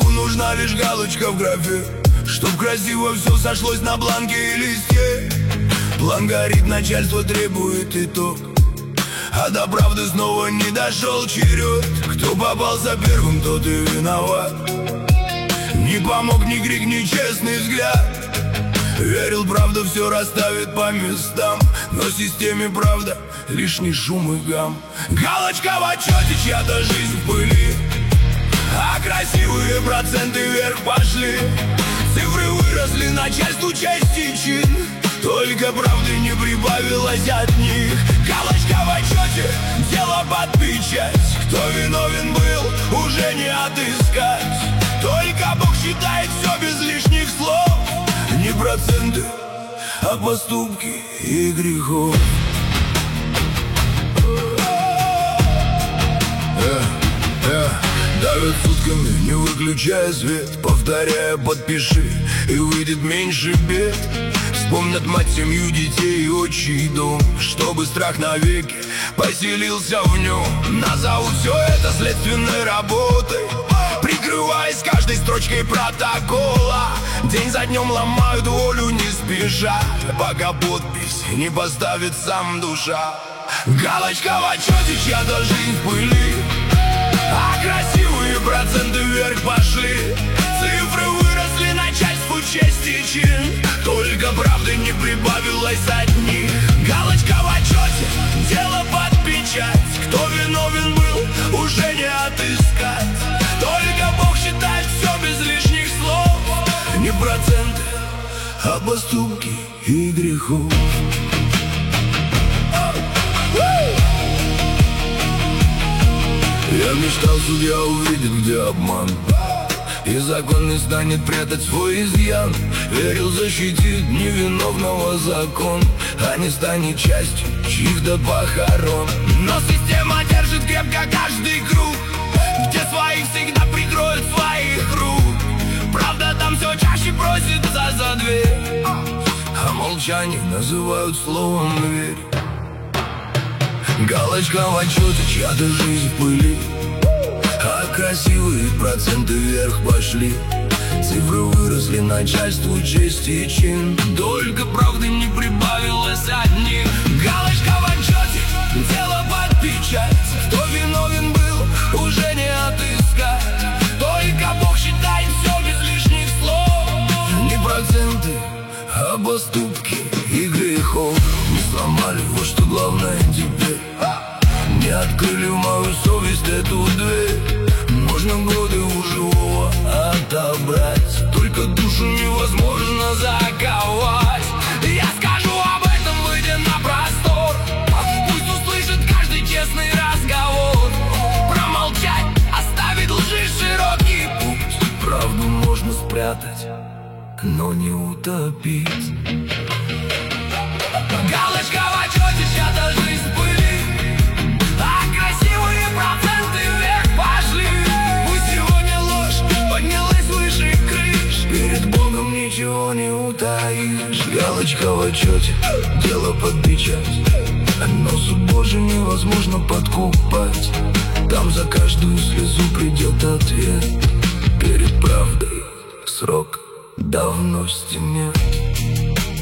человеку нужна лишь галочка в графе, чтоб красиво все сошлось на бланке и листе. План горит, начальство требует итог, а до правды снова не дошел черед. Кто попался первым, тот и виноват. Не помог ни крик, ни честный взгляд. Верил, правда все расставит по местам, но системе правда лишний шум и гам. Галочка в отчете, чья-то жизнь в пыли, а красивые проценты вверх пошли. Цифры выросли, начальству честь и чин, только правды не прибавилось от них. Галочка в отчете, дело под печать. Кто виновен был, уже не отыскать. Только Бог считает все без лишних слов. Не проценты, а поступки и грехов. Давят сутками, не выключая свет, повторяя «подпиши» и выйдет меньше бед. Вспомнят мать, семью, детей и отчий дом, чтобы страх навеки поселился в нем. Назовут все это следственной работой, прикрываясь каждой строчкой протокола. День за днем ломают волю не спеша, пока подпись не поставит сам душа. Галочка в отчете, чья-то жизнь в пыли, а красивые проценты вверх пошли. Цифры выросли, начальству честь и чин, только правды не прибавилось от них. Галочка в отчете, дело под печать. Кто виновен был, уже не отыскать. Только Бог считает все без лишних слов. Не проценты, а поступки и грехов. Я мечтал, судья увидит, где обман, и закон не станет прятать свой изъян. Верил, защитит невиновного закон, а не станет частью чьих-то похорон. Но система держит крепко каждый круг, где своих всегда прикроют своих рук. Правда там все чаще просится за дверь, а молчание называют словом «верь». Галочка в отчете, чья-то жизнь в пыли, а красивые проценты вверх пошли. Цифры выросли, начальству честь и чин, только правды не прибавилось от них. Галочка в отчете, дело под печать. Кто виновен был, уже не отыскать. Только Бог считает все без лишних слов. Не проценты, а поступки и грехов. Не сломали, вот что главное теперь. Не открыли в мою совесть эту дверь. Можно годы у живого отобрать, только душу невозможно заковать. Я скажу об этом, выйдя на простор, пусть услышит каждый честный разговор. Промолчать, оставить лжи широкий путь. Правду можно спрятать, но не утопить. Галочка в отчете, чья-то жизнь в пыли, а красивые проценты вверх пошли. Пусть сегодня ложь поднялась выше крыш, перед Богом ничего не утаишь. Галочка в отчете, дело под печать, но суд Божий невозможно подкупать. Там за каждую слезу придет ответ. Перед правдой срок давно стемнел.